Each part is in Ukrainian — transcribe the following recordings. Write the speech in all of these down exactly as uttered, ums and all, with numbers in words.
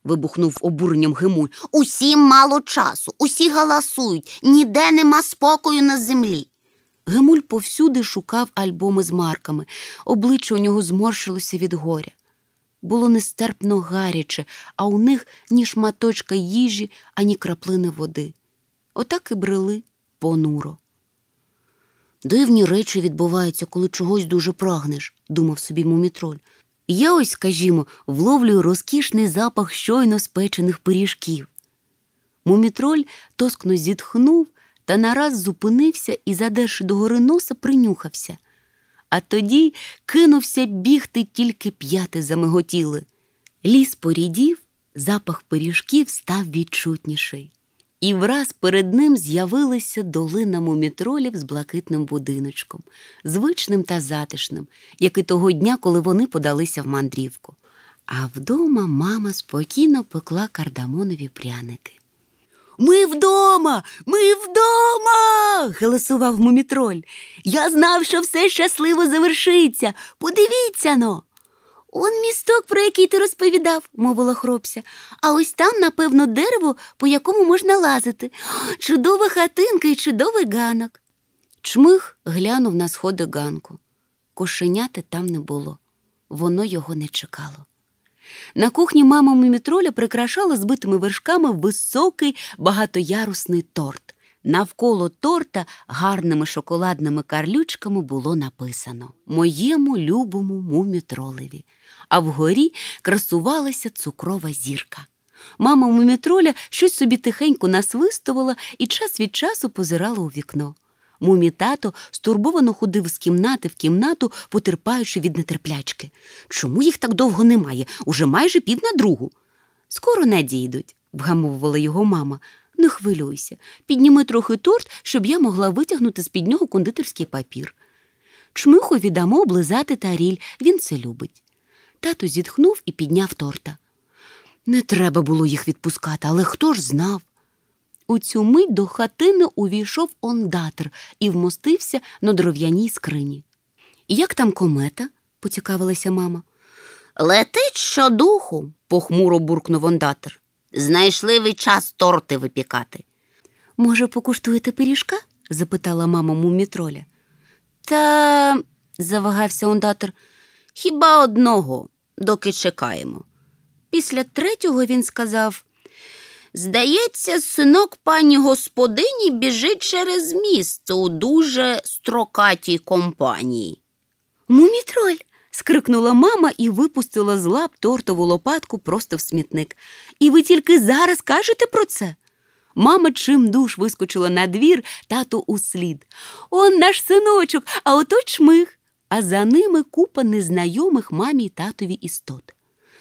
вибухнув обуренням Гемуль. Усім мало часу, усі галасують, ніде нема спокою на землі. Гемуль повсюди шукав альбоми з марками. Обличчя у нього зморщилося від горя. Було нестерпно гаряче, а у них ні шматочка їжі, ані краплини води. Отак і брели понуро. Дивні речі відбуваються, коли чогось дуже прагнеш, думав собі Мумітроль. Я ось, скажімо, вловлюю розкішний запах щойно спечених пиріжків. Мумітроль тоскно зітхнув та нараз зупинився і, задерши догори носа, принюхався. А тоді кинувся бігти, тільки п'яти замиготіли. Ліс порідів, запах пиріжків став відчутніший. І враз перед ним з'явилася долина мумітролів з блакитним будиночком, звичним та затишним, як і того дня, коли вони подалися в мандрівку. А вдома мама спокійно пекла кардамонові пряники. «Ми вдома! Ми вдома!» – галасував Мумітроль. «Я знав, що все щасливо завершиться! Подивіться-но!» «Он місток, про який ти розповідав», – мовила Хропся. «А ось там, напевно, дерево, по якому можна лазити. Чудова хатинка і чудовий ганок». Чмих глянув на сходи ганку. Кошеняти там не було. Воно його не чекало. На кухні мама Мумітроля прикрашала збитими вершками високий багатоярусний торт. Навколо торта гарними шоколадними карлючками було написано «Моєму любому Мумітролеві», а вгорі красувалася цукрова зірка. Мама Мумітроля щось собі тихенько насвистувала і час від часу позирала у вікно. Мумі-тато стурбовано ходив з кімнати в кімнату, потерпаючи від нетерплячки. «Чому їх так довго немає? Уже майже пів на другу». «Скоро надійдуть», – вгамовувала його мама. «Не хвилюйся, підніми трохи торт, щоб я могла витягнути з-під нього кондитерський папір. Чмихові дамо облизати таріль, він це любить». Тато зітхнув і підняв торта. Не треба було їх відпускати, але хто ж знав? У цю мить до хатини увійшов ондатр і вмостився на дерев'яній скрині. «Як там комета?» – поцікавилася мама. «Летить щодуху», – похмуро буркнув ондатр. «Знайшли ви час торти випікати». «Може, покуштуєте пиріжка?» – запитала мама Мумітроля. «Та...» – завагався ондатр. «Хіба одного, доки чекаємо». Після третього він сказав: «Здається, синок пані господині біжить через міст у дуже строкатій компанії». «Мумітроль!» – скрикнула мама і випустила з лап тортову лопатку просто в смітник. «І ви тільки зараз кажете про це?» Мама чимдуж вискочила на двір, тато услід. «Он наш синочок, а ото чмих!» А за ними купа незнайомих мамі й татові істот.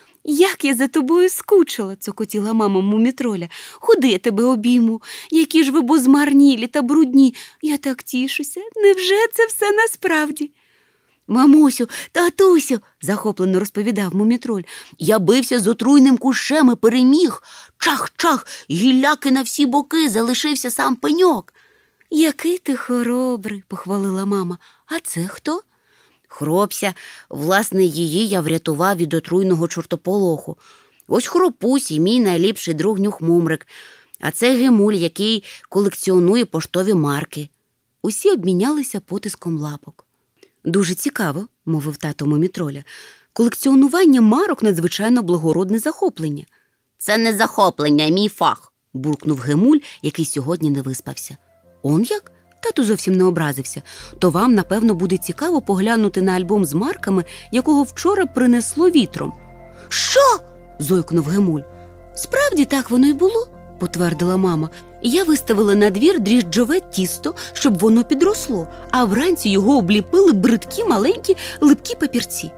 «Як я за тобою скучила!» – цокотіла мама Мумітроля. «Ходи, я тебе обійму. Які ж ви бозмарнілі та брудні. Я так тішуся. Невже це все насправді?» «Мамусю, татусю!» – захоплено розповідав Мумітроль. «Я бився з отруйним кущем і переміг. Чах-чах, гілляки на всі боки, залишився сам пеньок». «Який ти хоробрий!» – похвалила мама. «А це хто?» «Хропся, власне, її я врятував від отруйного чортополоху. Ось Хропусь і мій найліпший друг Нюхмумрик, а це Гемуль, який колекціонує поштові марки». Усі обмінялися потиском лапок. «Дуже цікаво», – мовив тато Мумітроля. «Колекціонування марок – надзвичайно благородне захоплення». «Це не захоплення, а мій фах», – буркнув Гемуль, який сьогодні не виспався. «Он як?» Тато зовсім не образився. «То вам, напевно, буде цікаво поглянути на альбом з марками, якого вчора принесло вітром». «Що?» – зойкнув Гемуль. «Справді так воно й було», – потвердила мама. «Я виставила на двір дріжджове тісто, щоб воно підросло, а вранці його обліпили бридкі маленькі липкі папірці».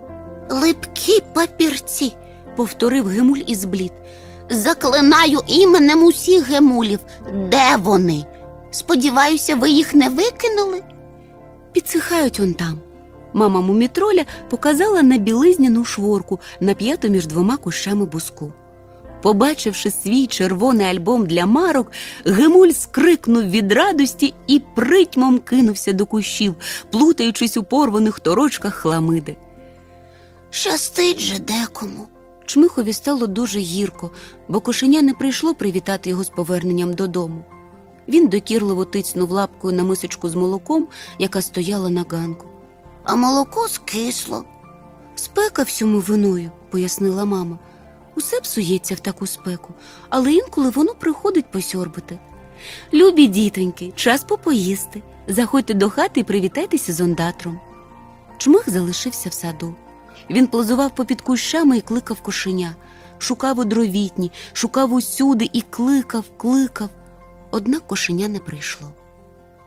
«Липкі папірці», – повторив Гемуль і зблід. «Заклинаю іменем усіх Гемулів. Де вони? Сподіваюся, ви їх не викинули?» «Підсихають он там». Мама Мумітроля показала на білизняну шворку, нап'яту між двома кущами буску. Побачивши свій червоний альбом для марок, Гемуль скрикнув від радості і притьмом кинувся до кущів, плутаючись у порваних торочках хламиди. «Щастить же декому», – Чмихові стало дуже гірко, бо кошеня не прийшло привітати його з поверненням додому. Він докірливо тицьнув лапкою на мисочку з молоком, яка стояла на ганку. «А молоко скисло». «Спека всьому виною», – пояснила мама. «Усе псується в таку спеку, але інколи воно приходить посьорбати. Любі дітоньки, час попоїсти. Заходьте до хати і привітайтеся з ондатром». Чмих залишився в саду. Він плазував попід кущами і кликав кошеня. Шукав у дровітні, шукав усюди і кликав, кликав. Однак кошеня не прийшло.